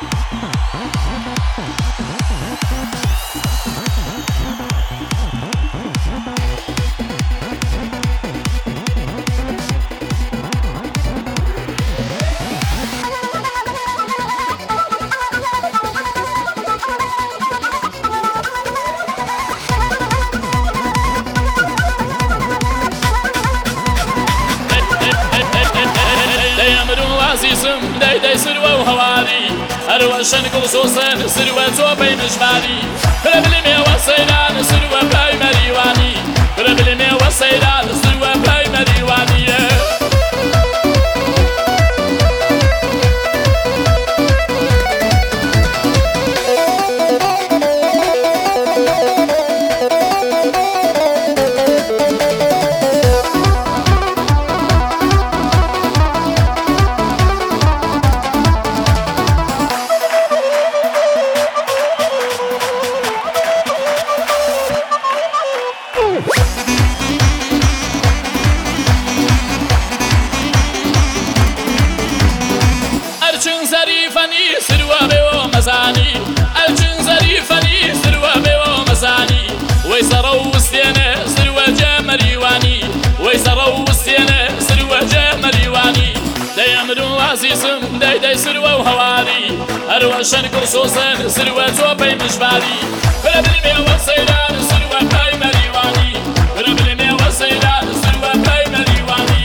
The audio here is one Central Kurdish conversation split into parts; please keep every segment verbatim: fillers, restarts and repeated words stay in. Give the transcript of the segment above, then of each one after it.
عزيزم داي داي سروة وهواري أروى شنقل صوصن سروة توبي مجمالي بربلمي وسيلان سروة باي مريواني بربلمي وسيلان سروة باي مريواني أرجن زريفني سروة بيو مزاني أرجن زريفني سروة بيو مزاني ويسرو وستينة سروة جامريواني ويسرو وستينة سروة جامريواني داي أمرو عزيزم داي داي سروة وهواري أروى شنقل صوصن سروة توبي مجبالي بربلمي وسيلان سروة باي مريواني بربلمي وسيلان سروة باي مريواني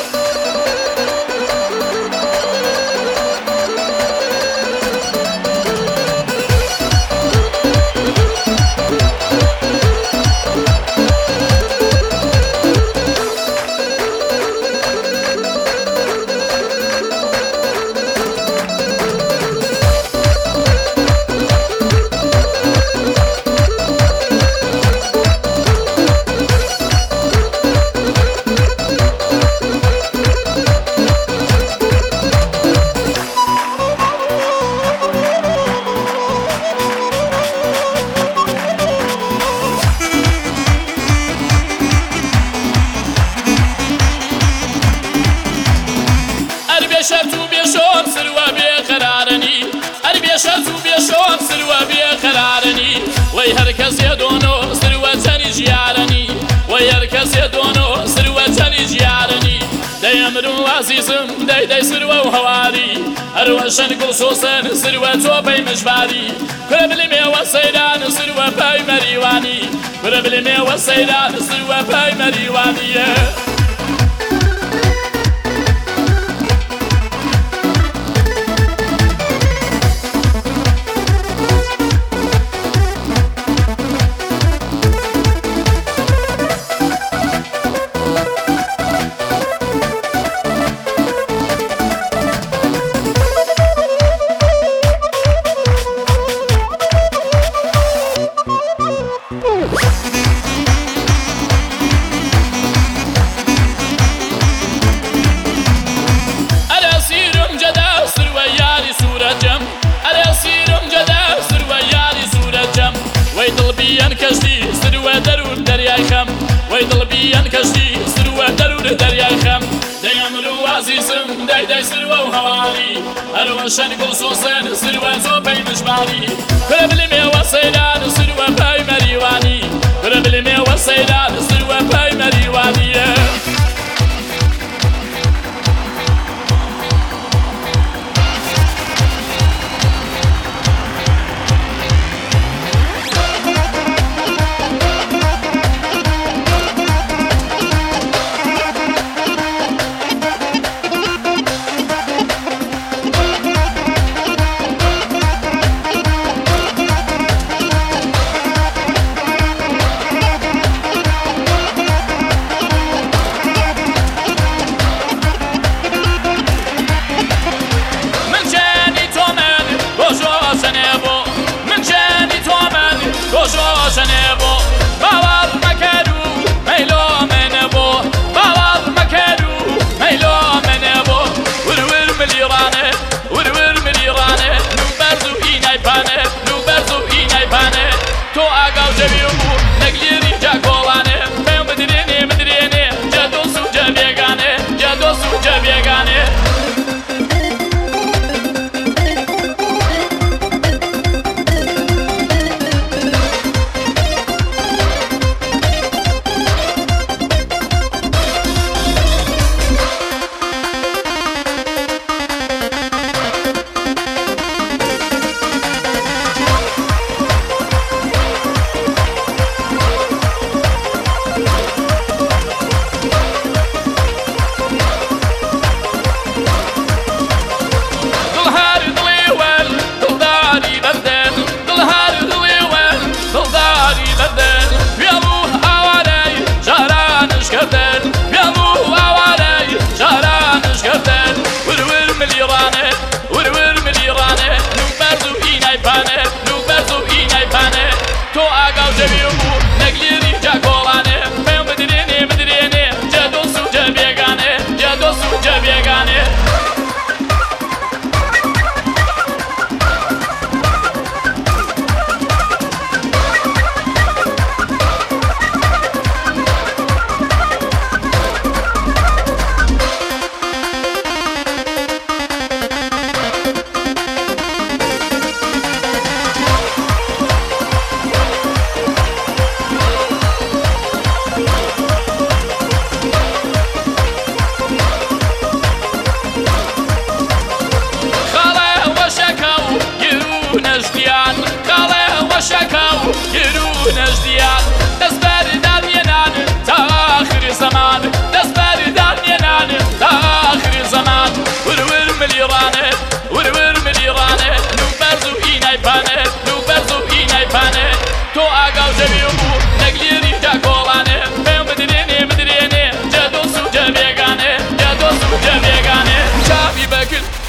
شرطو بيشون سروة بيقرارني أربي شرطو بيشون سروة بيقرارني ويهركز يدونو سروة تاني جيارني ويهركز يدونو سروة تاني جيارني داي أمرو عزيزم داي داي سروة وهواري أروى شنقل صوصن سروة توبي مجباري بربلمي وسيلان سروة باي مريواني بربلمي وسيلان سروة باي مريواني كشتي سروة درور درياي خم ويدل بيان كشتي سروة درور درياي خم داي أمرو عزيزم داي داي سروة وهواري أروى شنقل صوصن سروة توبي مجمالي بربلمي وسيلان سروة باي مريواني بربلمي وسيلان سروة باي مريواني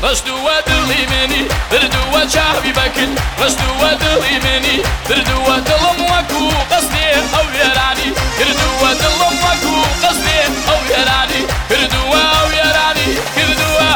ڕشتووە دڵی منی بردووە چاوی بەکل ڕشتووە دڵی منی بردووە دڵم وەکو قەستێ ئەو وێرانی کردووە دڵم وەکو قەستێ ئەو وێرانی کردووە ئەو وێرانی کردووە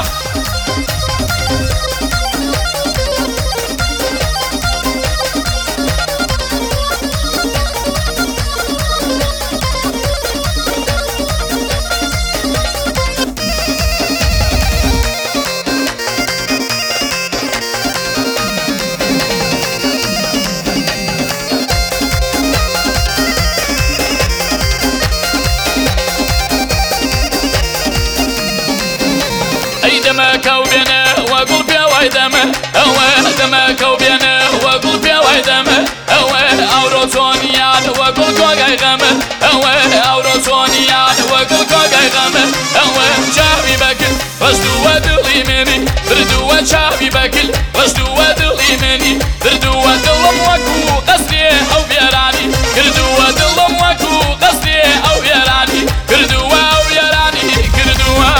دەمەکە و بێنە وەگوڵ پێوای دەمە ئەوە دەمەکە و بێنە وەگوڵ پێوای دەمە ئەوە ئەوڕۆ چۆنیان وەگوڵ کۆگای غەمە ئەوە ئەوڕۆ چۆنیان وەگوڵ کۆگای غەمە ئەوە چاوی بەکل ڕشتووە دڵی منی بردووە چاوی بەکل ڕشتووە دڵی منی بردووە دڵم وەکو قەستێ ئەو وێرانی کردووە دڵم وەکو قەستێ ئەو وێرانی کردووە ئەو وێرانی کردووە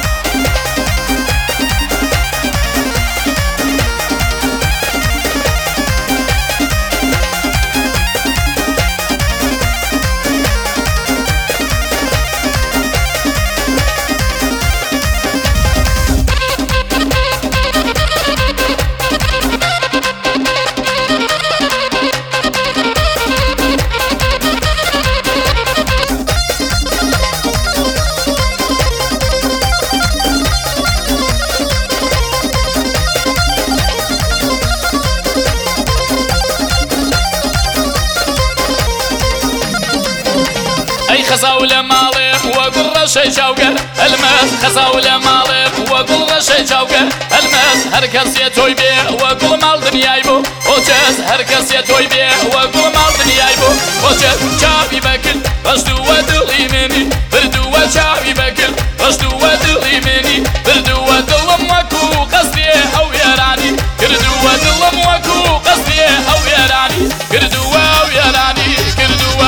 خەزاو لە ماڵێم وەگوڵ ڕەشەی چاوگەر ئەلمەس خەزاو لە ماڵێم وەگوڵ ڕەشەی چاوگەر ئەلمەس هەر کەسێ تۆی بێ وەگوڵ ماڵ دنیای بۆ ئۆچەس هەر کەسێ تۆی بێ وەگوڵ ماڵ دنیای بۆ ئۆچەس چاوی بەکل ڕشتووە دڵی منی بردووە چاوی بەکل ڕشتووە دڵی منی بردووە دڵم وەکو قەستێ ئەو وێرانی کردووە دڵم وەکو قەستێ ئەو وێرانی کردووە ئەو وێرانی کردووە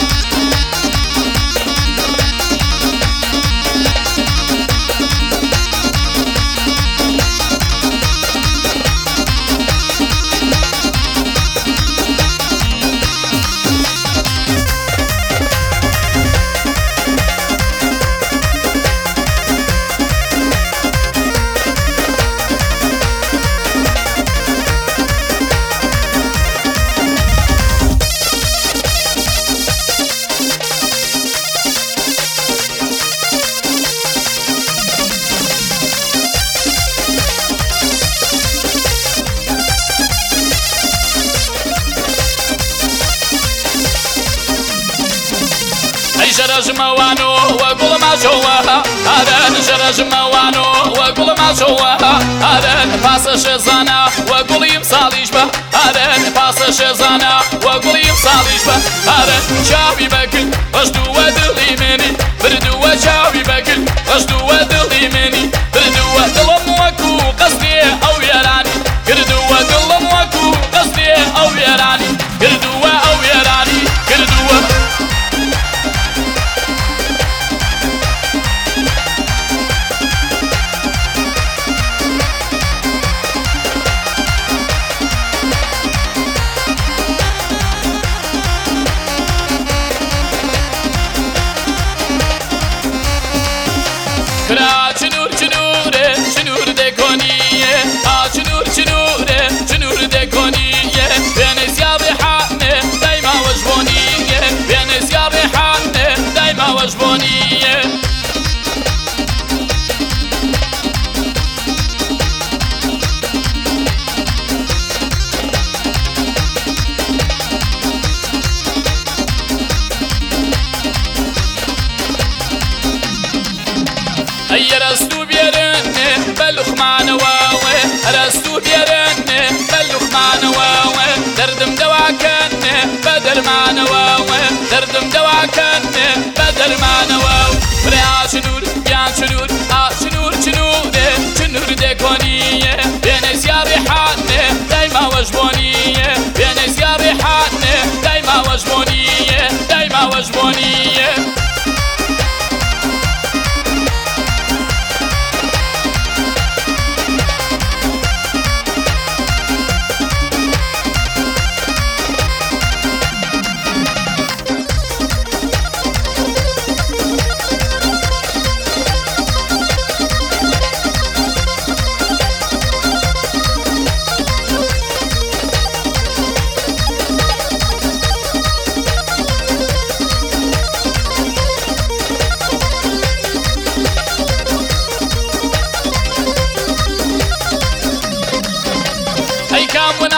ژەرەژمەوانۆ وەگوڵ ماچۆوەها ئارەن ژەرەژمەوانۆ وەگوڵ ماچۆوەها ئارەن پاسە شێزانە وەگوڵیم ساڵیش بە ئارەن پاسە شێزانە وەگوڵیم ساڵیش بە ئارەن چاوی بەکل ڕشتووە دڵی منی بردووە چاوی بەکل ڕشتووە دڵی منی بردووە دڵم وەکو قەستێ ئەو وێرانی کردووە دڵم وەکو قەستێ ئەو وێرانی کردووە ئەو وێرانی کردووە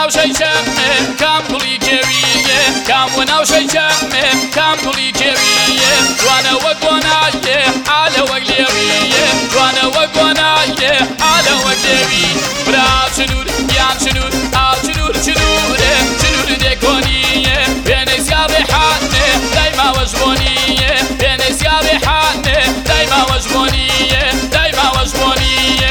ناوشەی چەمێ کام گوڵی کێویە کام و ناوشەی چەمێ کام گوڵی کێویە جوانە وەک گۆنایە ئالە وەک لێویە جوانە وەک گۆنایە ئالە وەک لێوی برا چنوور یان چنوور ئاو چنوور چنوورێ چنوور دێکۆنیە وێنەی سیاڕێ حانێ دایماوەش بۆنیە وێنەی سیاڕێ حانێ دایماوەش بۆنیە دایماوەش بۆنیە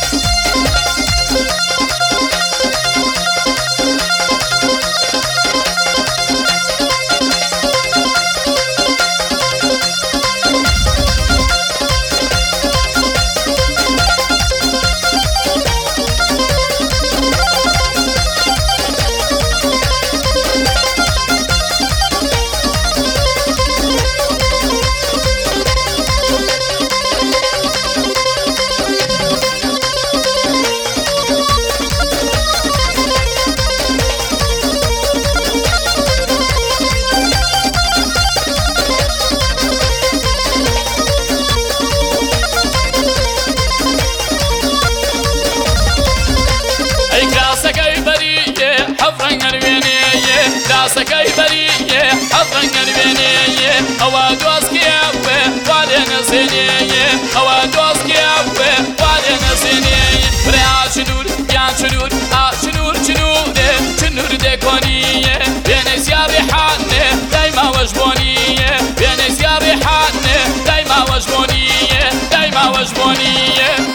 داسەکەی بەریە حەفڕەنگەر وێنێیە ئەوە دۆستکیاوێ وا لێ نەزێنێیە ئەوە دۆستکیاوێ وا لێ نەزێنێیە برا چنوور یان چنوور ئا چنوور چنوورێ چنوور دێکۆنیە وێنەی سیاڕی حانێ دایماوەش بۆنیە وێنەی سیاڕی حانێ دایماوەش بۆنیە دایماوەش بۆنیە